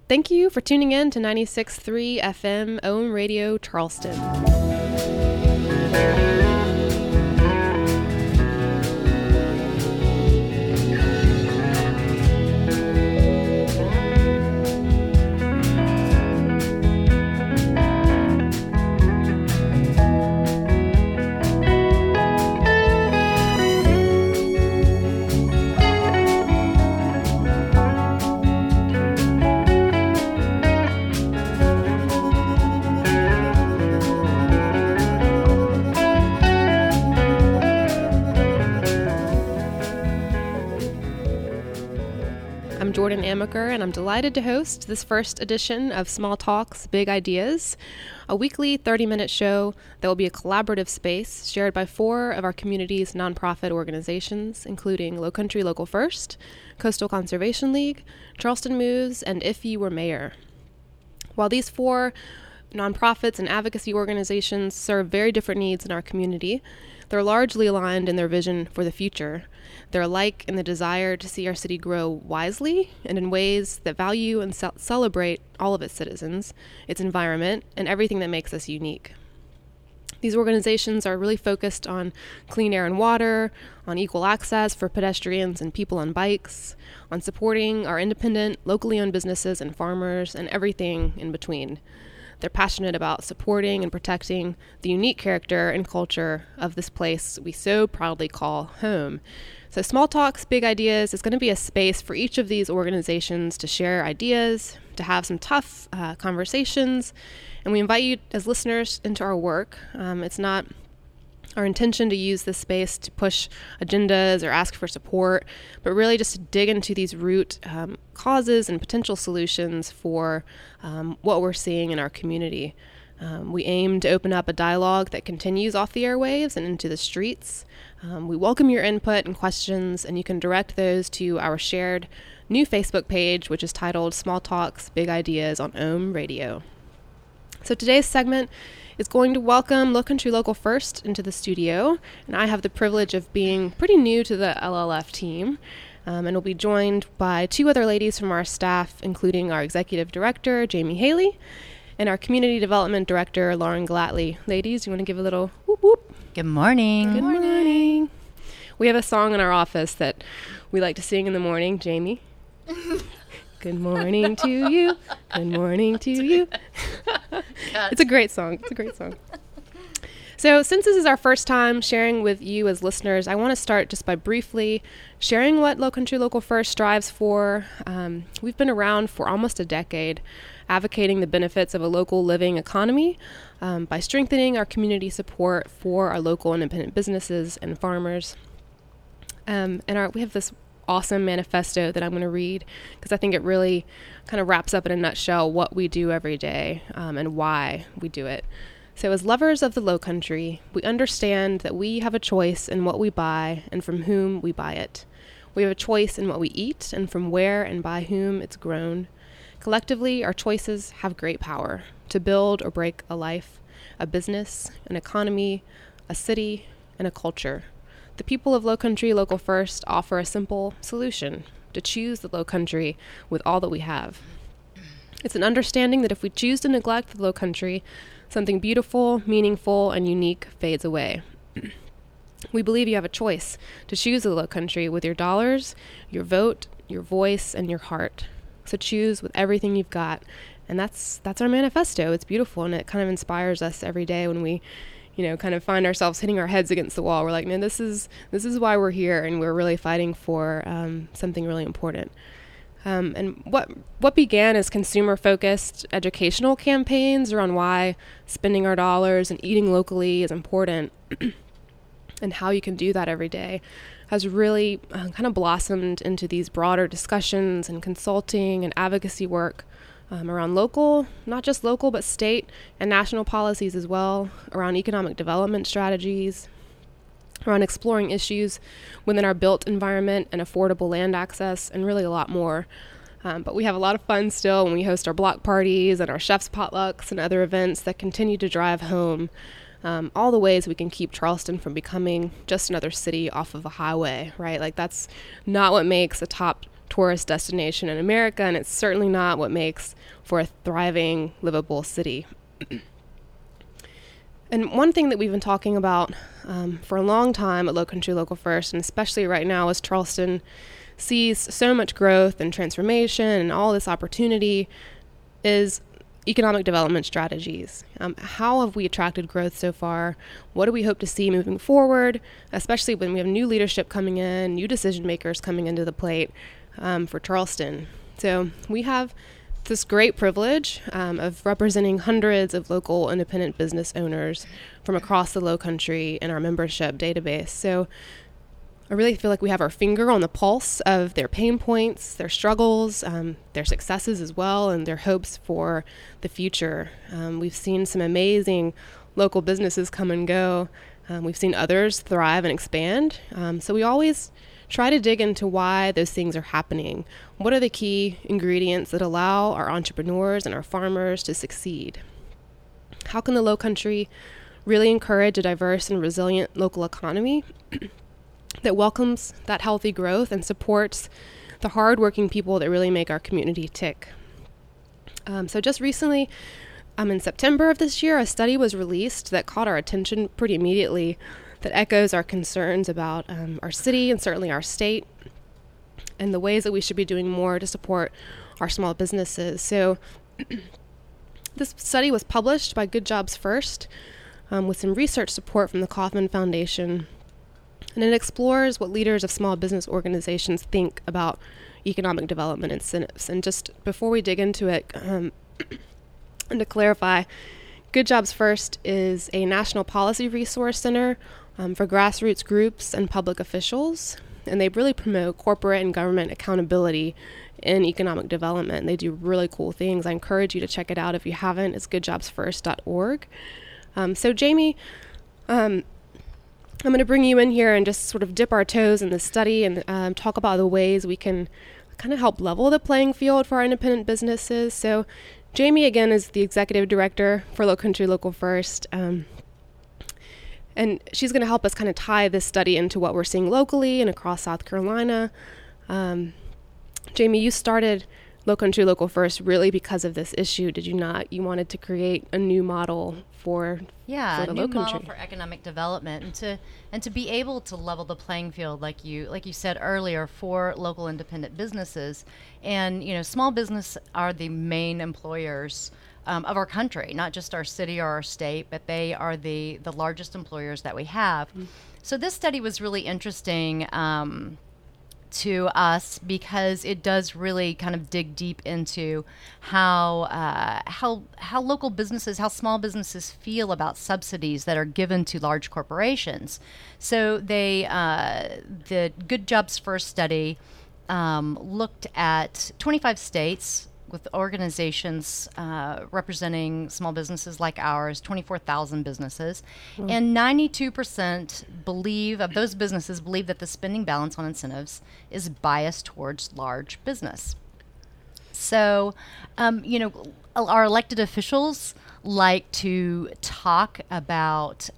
Thank you for tuning in to 96.3 FM Ohm Radio Charleston. I'm Jordan Amaker, and I'm delighted to host this first edition of Small Talks, Big Ideas, a weekly 30-minute show that will be a collaborative space shared by 4 of our community's nonprofit organizations, including Lowcountry Local First, Coastal Conservation League, Charleston Moves, and If You Were Mayor. While these 4 nonprofits and advocacy organizations serve very different needs in our community, they're largely aligned in their vision for the future. They're alike in the desire to see our city grow wisely and in ways that value and celebrate all of its citizens, its environment, and everything that makes us unique. These organizations are really focused on clean air and water, on equal access for pedestrians and people on bikes, on supporting our independent, locally owned businesses and farmers, and everything in between. They're passionate about supporting and protecting the unique character and culture of this place we so proudly call home. So Small Talks, Big Ideas is going to be a space for each of these organizations to share ideas, to have some tough conversations, and we invite you as listeners into our work. It's not our intention to use this space to push agendas or ask for support, but really just to dig into these root causes and potential solutions for what we're seeing in our community. We aim to open up a dialogue that continues off the airwaves and into the streets. We welcome your input and questions, and you can direct those to our shared new Facebook page, which is titled Small Talks, Big Ideas on Ohm Radio. So today's segment is going to welcome Lowcountry Local First into the studio, and I have the privilege of being pretty new to the LLF team, and we'll be joined by 2 other ladies from our staff, including our Executive Director, Jamie Haley, and our Community Development Director, Lauren Glatley. Ladies, you want to give a little whoop whoop? Good morning. Good morning. We have a song in our office that we like to sing in the morning. Jamie? Good morning to you. Good morning to you. It's a great song. So since this is our first time sharing with you as listeners, I want to start just by briefly sharing what Lowcountry Local First strives for. We've been around for almost a decade, advocating the benefits of a local living economy by strengthening our community support for our local independent businesses and farmers. We have this awesome manifesto that I'm going to read because I think it really kind of wraps up in a nutshell what we do every day and why we do it. So as lovers of the Lowcountry, we understand that we have a choice in what we buy and from whom we buy it. We have a choice in what we eat and from where and by whom it's grown. Collectively, our choices have great power to build or break a life, a business, an economy, a city, and a culture. The people of Lowcountry Local First offer a simple solution: to choose the Lowcountry with all that we have. It's an understanding that if we choose to neglect the Lowcountry, something beautiful, meaningful, and unique fades away. We believe you have a choice to choose the Lowcountry with your dollars, your vote, your voice, and your heart. So choose with everything you've got. And that's our manifesto. It's beautiful, and it kind of inspires us every day when we kind of find ourselves hitting our heads against the wall. We're like, man, this is why we're here, and we're really fighting for something really important. And what began as consumer-focused educational campaigns around why spending our dollars and eating locally is important and how you can do that every day has really kind of blossomed into these broader discussions and consulting and advocacy work around local, not just local, but state and national policies as well, around economic development strategies, around exploring issues within our built environment and affordable land access, and really a lot more. But we have a lot of fun still when we host our block parties and our chef's potlucks and other events that continue to drive home all the ways we can keep Charleston from becoming just another city off of a highway, right? Like, that's not what makes a top tourist destination in America, and it's certainly not what makes for a thriving, livable city. And one thing that we've been talking about for a long time at Low Country Local First, and especially right now as Charleston sees so much growth and transformation and all this opportunity, is economic development strategies. How have we attracted growth so far? What do we hope to see moving forward, especially when we have new leadership coming in, new decision makers coming into the plate for Charleston? So we have this great privilege of representing hundreds of local independent business owners from across the Low Country in our membership database. So I really feel like we have our finger on the pulse of their pain points, their struggles, their successes as well, and their hopes for the future. We've seen some amazing local businesses come and go. We've seen others thrive and expand. So we always try to dig into why those things are happening. What are the key ingredients that allow our entrepreneurs and our farmers to succeed? How can the Low Country really encourage a diverse and resilient local economy that welcomes that healthy growth and supports the hardworking people that really make our community tick? So just recently, in September of this year, a study was released that caught our attention pretty immediately that echoes our concerns about our city and certainly our state and the ways that we should be doing more to support our small businesses. So this study was published by Good Jobs First with some research support from the Kauffman Foundation, and it explores what leaders of small business organizations think about economic development incentives. And just before we dig into it, and to clarify, Good Jobs First is a national policy resource center for grassroots groups and public officials, and they really promote corporate and government accountability in economic development. They do really cool things. I encourage you to check it out if you haven't. It's goodjobsfirst.org. So Jamie, I'm going to bring you in here and just sort of dip our toes in the study and talk about the ways we can kind of help level the playing field for our independent businesses. So Jamie, again, is the executive director for Low Country Local First. And she's going to help us kind of tie this study into what we're seeing locally and across South Carolina. Jamie, you started Low Country Local First really because of this issue, did you not? You wanted to create a new model for the Low Country. Model for economic development, and to be able to level the playing field, like you said earlier, for local independent businesses. And small business are the main employers of our country, not just our city or our state, but they are the largest employers that we have. Mm-hmm. So this study was really interesting to us because it does really kind of dig deep into how local businesses, how small businesses feel about subsidies that are given to large corporations. So the Good Jobs First study looked at 25 states with organizations representing small businesses like ours, 24,000 businesses, and 92% of those businesses believe that the spending balance on incentives is biased towards large business. So, our elected officials like to talk about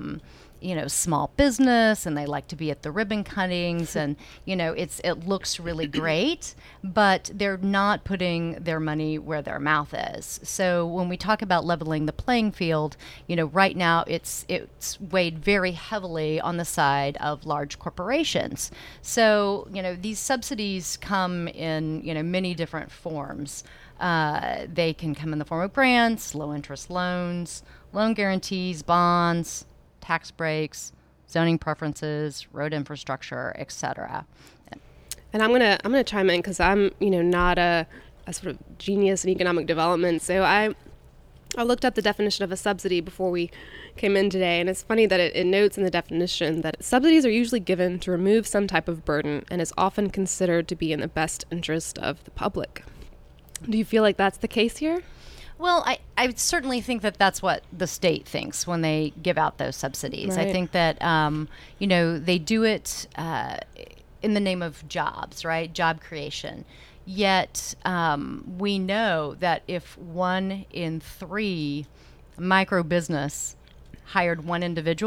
small business, and they like to be at the ribbon cuttings, and it looks really great, but they're not putting their money where their mouth is. So when we talk about leveling the playing field, right now it's weighed very heavily on the side of large corporations. So these subsidies come in many different forms. They can come in the form of grants, low interest loans, loan guarantees, bonds, tax breaks, zoning preferences, road infrastructure, etc. And I'm gonna chime in because I'm not a sort of genius in economic development. So I looked up the definition of a subsidy before we came in today, and it's funny that it notes in the definition that subsidies are usually given to remove some type of burden and is often considered to be in the best interest of the public. Do you feel like that's the case here? Well, I certainly think that that's what the state thinks when they give out those subsidies. Right. I think that, they do it in the name of jobs, right? Job creation. Yet we know that if 1 in 3 micro business hired one individual,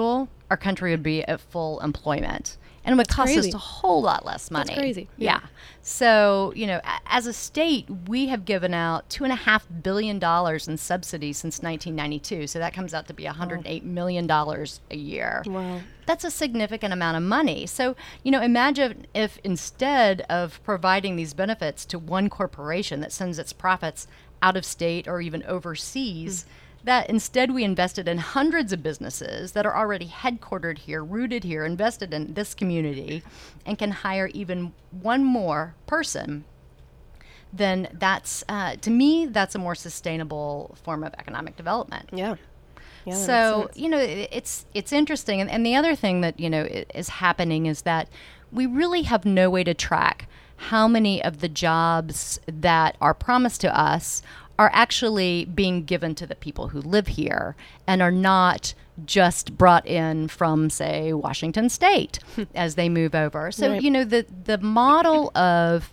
our country would be at full employment. And it would cost us a whole lot less money. That's crazy. Yeah. So, as a state, we have given out $2.5 billion in subsidies since 1992. So that comes out to be $108 million a year. Wow. That's a significant amount of money. So, imagine if instead of providing these benefits to one corporation that sends its profits out of state or even overseas, that instead we invested in hundreds of businesses that are already headquartered here, rooted here, invested in this community, and can hire even one more person, then that's, to me, that's a more sustainable form of economic development. Yeah. So, it's interesting. And the other thing that, is happening is that we really have no way to track how many of the jobs that are promised to us are actually being given to the people who live here and are not just brought in from, say, Washington State as they move over. So, Right. The model of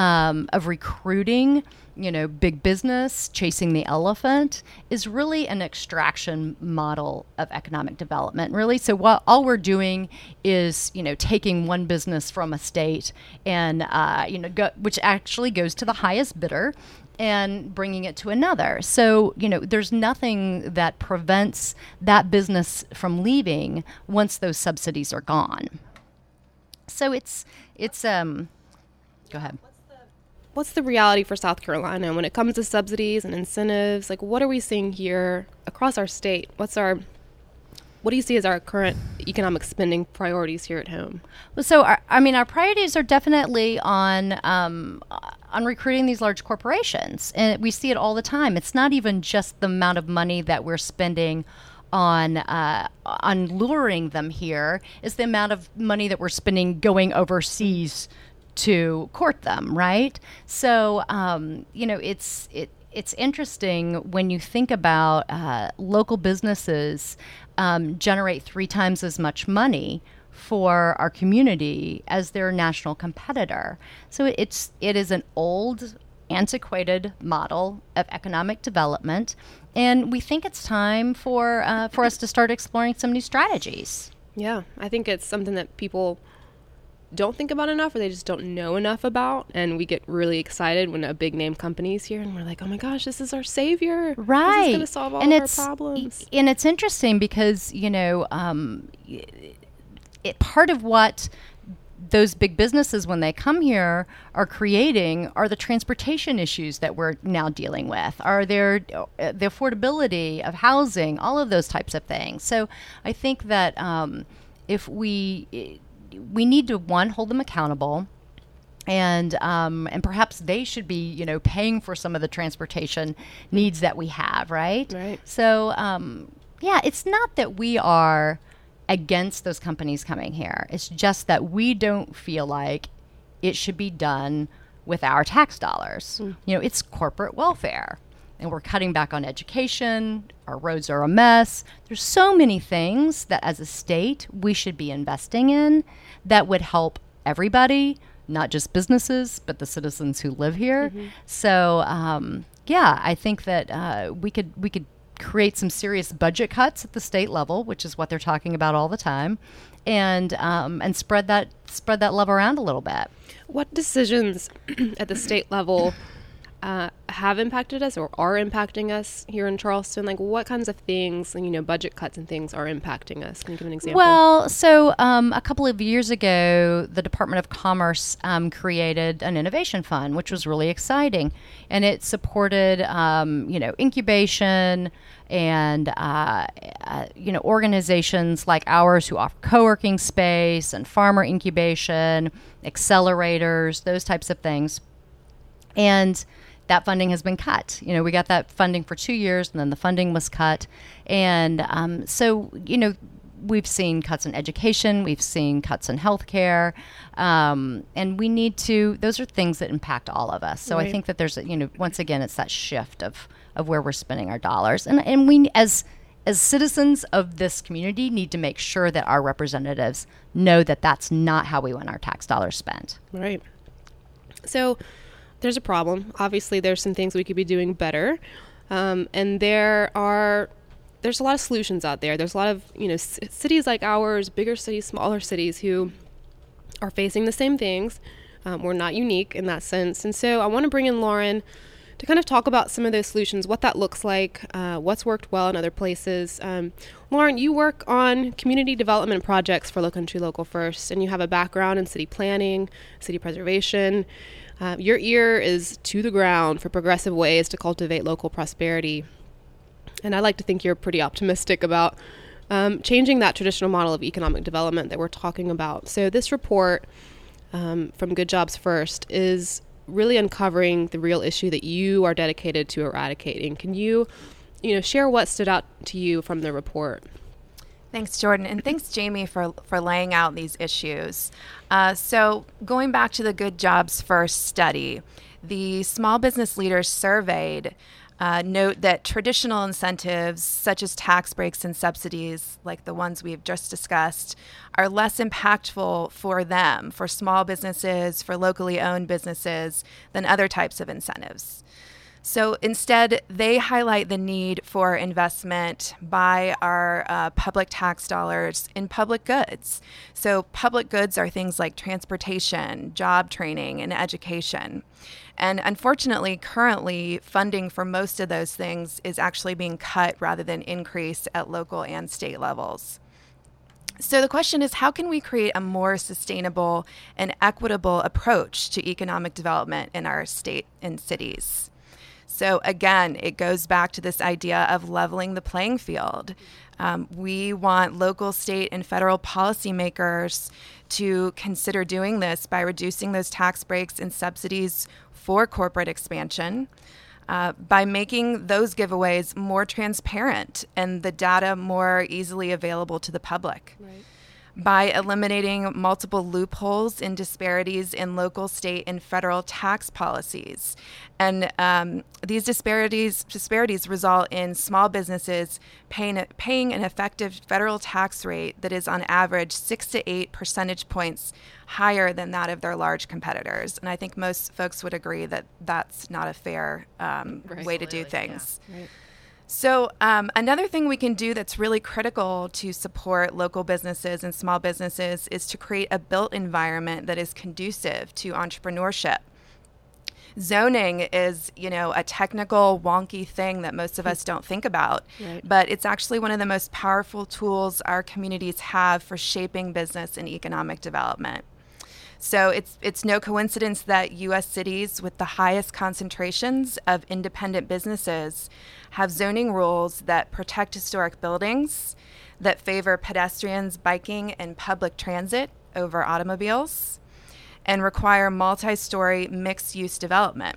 recruiting, big business, chasing the elephant, is really an extraction model of economic development, really. So all we're doing is, taking one business from a state and, which actually goes to the highest bidder, and bringing it to another. So, there's nothing that prevents that business from leaving once those subsidies are gone. So it's go ahead. What's the reality for South Carolina when it comes to subsidies and incentives? Like, what are we seeing here across our state? What do you see as our current economic spending priorities here at home? Well, so our priorities are definitely on recruiting these large corporations, and we see it all the time. It's not even just the amount of money that we're spending on luring them here; it's the amount of money that we're spending going overseas to court them, right? So, it's interesting when you think about local businesses generate 3 times as much money for our community as their national competitor. So it is an old, antiquated model of economic development, and we think it's time for us to start exploring some new strategies. Yeah, I think it's something that people don't think about enough, or they just don't know enough about, and we get really excited when a big name company is here and we're like, oh my gosh, this is our savior, right? This is going to solve all of our problems. And it's interesting because part of what those big businesses, when they come here, are creating are the transportation issues that we're now dealing with, are the affordability of housing, all of those types of things. So I think that if we need to, one, hold them accountable, and perhaps they should be, paying for some of the transportation needs that we have, right? Right. So, it's not that we are against those companies coming here. It's just that we don't feel like it should be done with our tax dollars. It's corporate welfare. And we're cutting back on education. Our roads are a mess. There's so many things that as a state we should be investing in that would help everybody, not just businesses, but the citizens who live here. Mm-hmm. So, I think that we could create some serious budget cuts at the state level, which is what they're talking about all the time, and spread that love around a little bit. What decisions at the state level have impacted us or are impacting us here in Charleston? Like, what kinds of things, budget cuts and things are impacting us? Can you give an example? Well, so a couple of years ago, the Department of Commerce created an innovation fund, which was really exciting. And it supported, incubation and, organizations like ours who offer co-working space and farmer incubation, accelerators, those types of things. And that funding has been cut. We got that funding for 2 years, and then the funding was cut. And we've seen cuts in education, we've seen cuts in healthcare, and we need to. Those are things that impact all of us. So right. I think that there's, once again, it's that shift of where we're spending our dollars, and we as citizens of this community need to make sure that our representatives know that that's not how we want our tax dollars spent. Right. So there's a problem. Obviously, there's some things we could be doing better. And there are there's a lot of solutions out there. There's a lot of, cities like ours, bigger cities, smaller cities who are facing the same things. We're not unique in that sense. And so I want to bring in Lauren to kind of talk about some of those solutions, what that looks like, what's worked well in other places. Lauren, you work on community development projects for Lowcountry Local First, and you have a background in city planning, city preservation. Your ear is to the ground for progressive ways to cultivate local prosperity. And I like to think you're pretty optimistic about changing that traditional model of economic development that we're talking about. So this report from Good Jobs First is really uncovering the real issue that you are dedicated to eradicating. Can you, share what stood out to you from the report? Thanks, Jordan, and thanks, Jamie, for laying out these issues. So going back to the Good Jobs First study, the small business leaders surveyed note that traditional incentives, such as tax breaks and subsidies, like the ones we've just discussed, are less impactful for them, for small businesses, for locally owned businesses, than other types of incentives. So instead, they highlight the need for investment by our public tax dollars in public goods. So public goods are things like transportation, job training, and education. And unfortunately, currently, funding for most of those things is actually being cut rather than increased at local and state levels. So the question is, how can we create a more sustainable and equitable approach to economic development in our state and cities? So again, it goes back to this idea of leveling the playing field. We want local, state, and federal policymakers to consider doing this by reducing those tax breaks and subsidies for corporate expansion, by making those giveaways more transparent and the data more easily available to the public. Right. By eliminating multiple loopholes and disparities in local, state, and federal tax policies. And these disparities result in small businesses paying an effective federal tax rate that is on average 6 to 8 percentage points higher than that of their large competitors. And I think most folks would agree that that's not a fair way to do things. Yeah. Right. So another thing we can do that's really critical to support local businesses and small businesses is to create a built environment that is conducive to entrepreneurship. Zoning is, a technical, wonky thing that most of us don't think about, right. But it's actually one of the most powerful tools our communities have for shaping business and economic development. So it's no coincidence that U.S. cities with the highest concentrations of independent businesses have zoning rules that protect historic buildings, that favor pedestrians, biking, and public transit over automobiles, and require multi-story mixed-use development.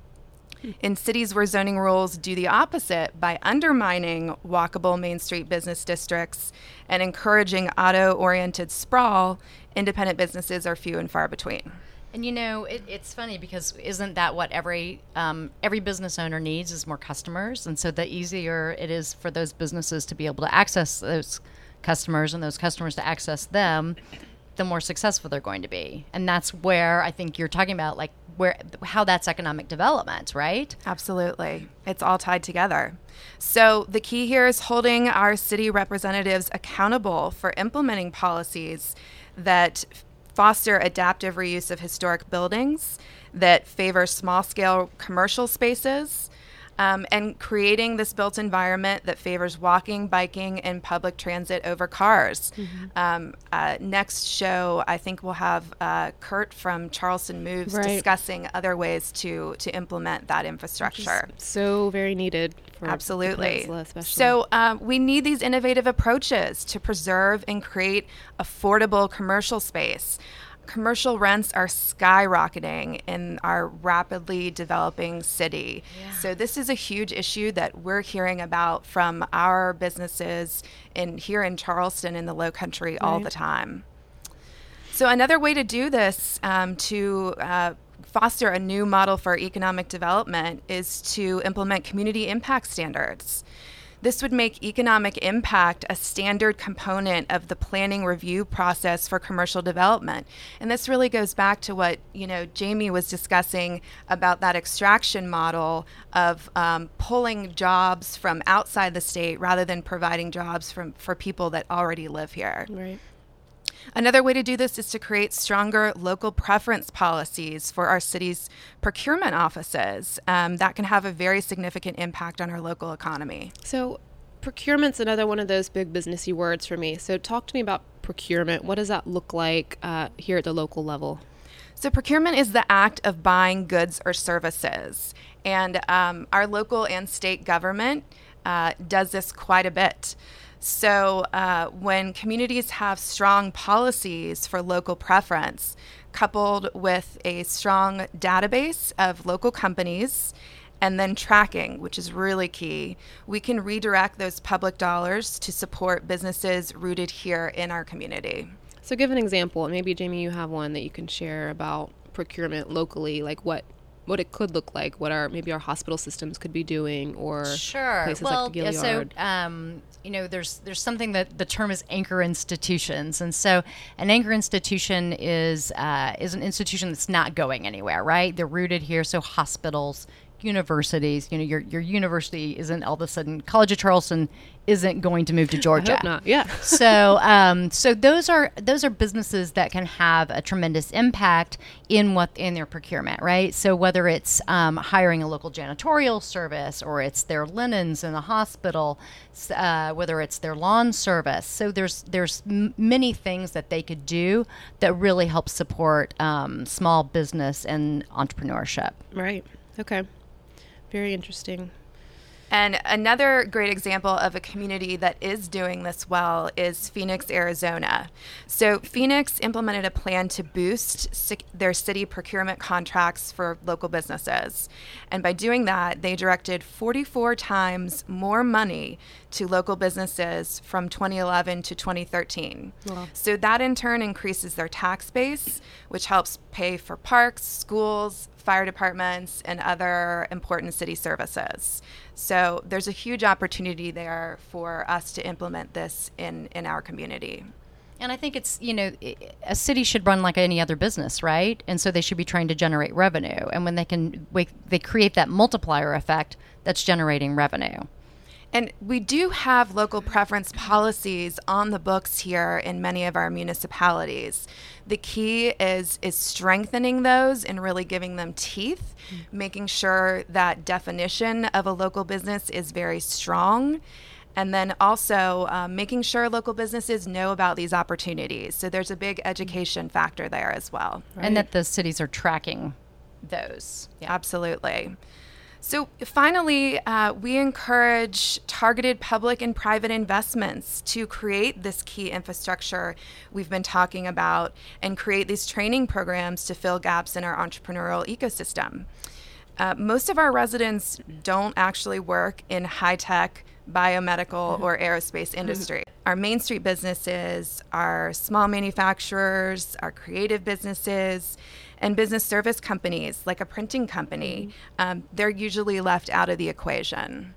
In cities where zoning rules do the opposite by undermining walkable Main Street business districts and encouraging auto-oriented sprawl, independent businesses are few and far between. And it's funny because isn't that what every business owner needs is more customers? And so the easier it is for those businesses to be able to access those customers and those customers to access them, the more successful they're going to be. And that's where I think you're talking about, like, how that's economic development, right? Absolutely. It's all tied together. So the key here is holding our city representatives accountable for implementing policies that foster adaptive reuse of historic buildings, that favor small-scale commercial spaces, and creating this built environment that favors walking, biking, and public transit over cars. Mm-hmm. Next show, I think we'll have Kurt from Charleston Moves discussing other ways to implement that infrastructure. So very needed. For Absolutely. The peninsula, So we need these innovative approaches to preserve and create affordable commercial space. Commercial rents are skyrocketing in our rapidly developing city. Yeah. So this is a huge issue that we're hearing about from our businesses here in Charleston in the Lowcountry all the time. So another way to do this, to foster a new model for economic development, is to implement community impact standards. This would make economic impact a standard component of the planning review process for commercial development. And this really goes back to what, Jamie was discussing about that extraction model of pulling jobs from outside the state rather than providing jobs for people that already live here. Right. Another way to do this is to create stronger local preference policies for our city's procurement offices. That can have a very significant impact on our local economy. So procurement's another one of those big businessy words for me. So talk to me about procurement. What does that look like here at the local level? So procurement is the act of buying goods or services. And our local and state government does this quite a bit. So when communities have strong policies for local preference, coupled with a strong database of local companies, and then tracking, which is really key, we can redirect those public dollars to support businesses rooted here in our community. So give an example. Maybe, Jamie, you have one that you can share about procurement locally, like what it could look like, what our hospital systems could be doing, or places like the Gilliard. There's something that the term is anchor institutions, and so an anchor institution is an institution that's not going anywhere, right? They're rooted here, so hospitals, universities. Your university isn't all of a sudden, College of Charleston isn't going to move to Georgia. I hope not. Yeah. So those are businesses that can have a tremendous impact in their procurement, right? So whether it's hiring a local janitorial service, or it's their linens in the hospital, whether it's their lawn service. So there's many things that they could do that really help support small business and entrepreneurship. Right. Okay. Very interesting. And another great example of a community that is doing this well is Phoenix, Arizona. So Phoenix implemented a plan to boost their city procurement contracts for local businesses. And by doing that, they directed 44 times more money to local businesses from 2011 to 2013. Wow. So that in turn increases their tax base, which helps pay for parks, schools, fire departments, and other important city services. So there's a huge opportunity there for us to implement this in our community. And I think it's, a city should run like any other business, right? And so they should be trying to generate revenue. And when they create that multiplier effect, that's generating revenue. And we do have local preference policies on the books here in many of our municipalities. The key is strengthening those and really giving them teeth, making sure that definition of a local business is very strong, and then also making sure local businesses know about these opportunities. So there's a big education factor there as well. Right? And that the cities are tracking those. Yeah. Absolutely. So finally, we encourage targeted public and private investments to create this key infrastructure we've been talking about and create these training programs to fill gaps in our entrepreneurial ecosystem. Most of our residents don't actually work in high-tech, biomedical, or aerospace industry. Our Main Street businesses are small manufacturers, our creative businesses, and business service companies like a printing company. They're usually left out of the equation.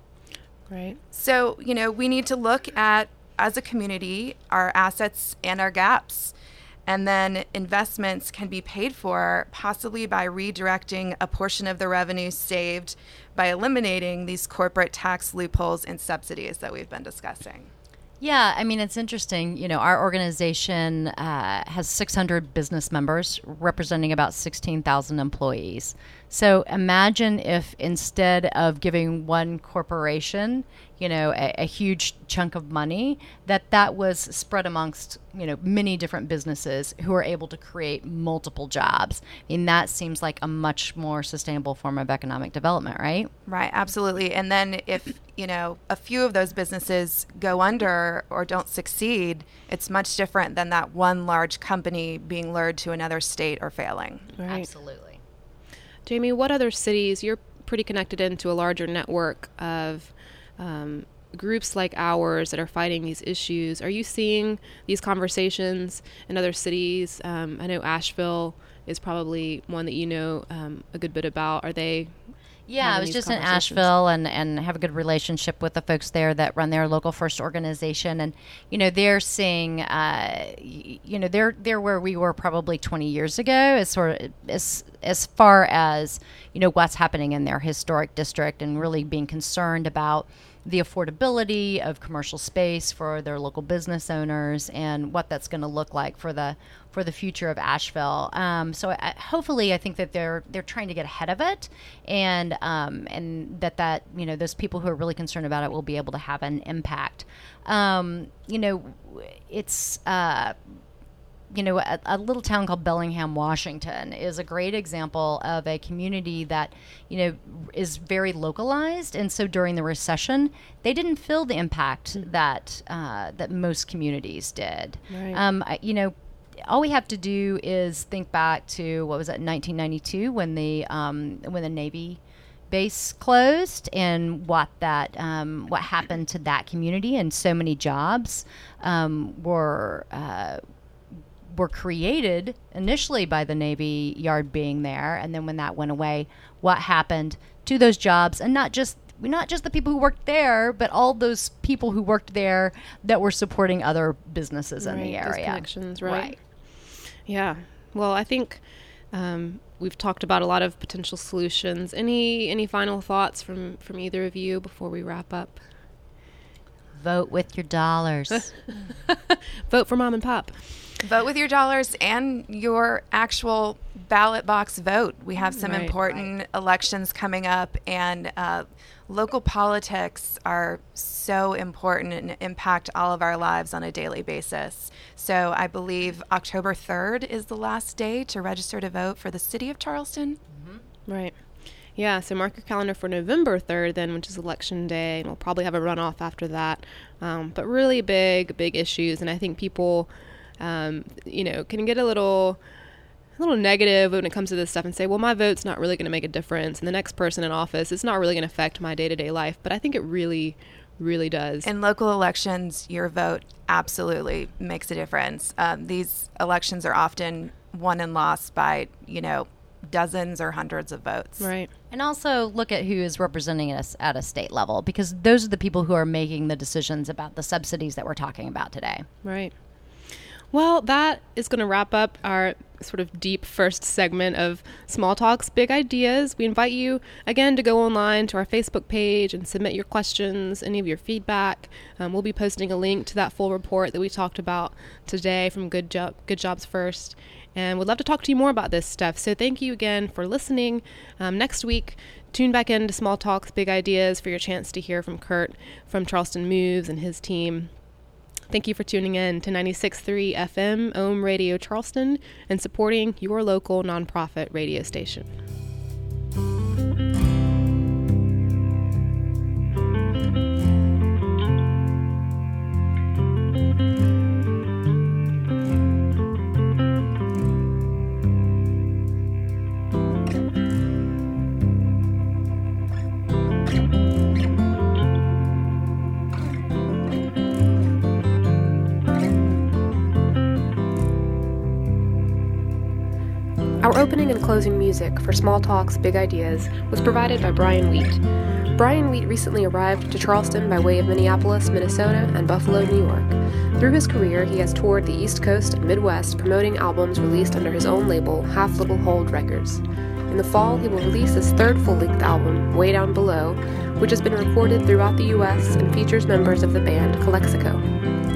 Right. So, we need to look at, as a community, our assets and our gaps. And then investments can be paid for possibly by redirecting a portion of the revenue saved by eliminating these corporate tax loopholes and subsidies that we've been discussing. Yeah, I mean, it's interesting. Our organization has 600 business members representing about 16,000 employees. So imagine if instead of giving one corporation, a huge chunk of money, that was spread amongst, many different businesses who are able to create multiple jobs. I mean, that seems like a much more sustainable form of economic development, right? Right, absolutely. And then if, a few of those businesses go under or don't succeed, it's much different than that one large company being lured to another state or failing. Right. Absolutely. Jamie, what other cities, you're pretty connected into a larger network of groups like ours that are fighting these issues. Are you seeing these conversations in other cities? I know Asheville is probably one that a good bit about. Are they Yeah, I was just in Asheville and have a good relationship with the folks there that run their Local First organization. And, they're seeing, they're where we were probably 20 years ago as far as, what's happening in their historic district and really being concerned about the affordability of commercial space for their local business owners and what that's going to look like for the future of Asheville. So hopefully, I think that they're trying to get ahead of it, and that those people who are really concerned about it will be able to have an impact. It's a little town called Bellingham, Washington is a great example of a community that, is very localized. And so during the recession, they didn't feel the impact that most communities did. Right. All we have to do is think back to, 1992 when the Navy base closed, and what happened to that community, and so many jobs were created initially by the Navy Yard being there, and then when that went away, what happened to those jobs, and not just the people who worked there, but all those people who worked there that were supporting other businesses in the area. Those connections, right? Yeah. Well, I think we've talked about a lot of potential solutions. Any final thoughts from either of you before we wrap up? Vote with your dollars. Vote for mom and pop. Vote with your dollars and your actual ballot box vote. We have some important elections coming up, and local politics are so important and impact all of our lives on a daily basis. So I believe October 3rd is the last day to register to vote for the city of Charleston. Mm-hmm. Right. Yeah, so mark your calendar for November 3rd then, which is Election Day, and we'll probably have a runoff after that. But really big issues, and I think people can get a little negative when it comes to this stuff and say, well, my vote's not really going to make a difference, and the next person in office, it's not really going to affect my day-to-day life. But I think it really, really does. In local elections, your vote absolutely makes a difference. These elections are often won and lost by, dozens or hundreds of votes. Right. And also look at who is representing us at a state level, because those are the people who are making the decisions about the subsidies that we're talking about today. Right. Well, that is going to wrap up our sort of deep first segment of Small Talks, Big Ideas. We invite you, again, to go online to our Facebook page and submit your questions, any of your feedback. We'll be posting a link to that full report that we talked about today from Good Jobs First. And we'd love to talk to you more about this stuff. So thank you again for listening. Next week, tune back into Small Talks, Big Ideas for your chance to hear from Kurt from Charleston Moves and his team. Thank you for tuning in to 96.3 FM Ohm Radio Charleston and supporting your local nonprofit radio station. Our opening and closing music for Small Talks, Big Ideas was provided by Brian Wheat. Brian Wheat recently arrived to Charleston by way of Minneapolis, Minnesota, and Buffalo, New York. Through his career, he has toured the East Coast and Midwest promoting albums released under his own label, Half Little Hold Records. In the fall, he will release his third full-length album, Way Down Below, which has been recorded throughout the U.S. and features members of the band Calexico.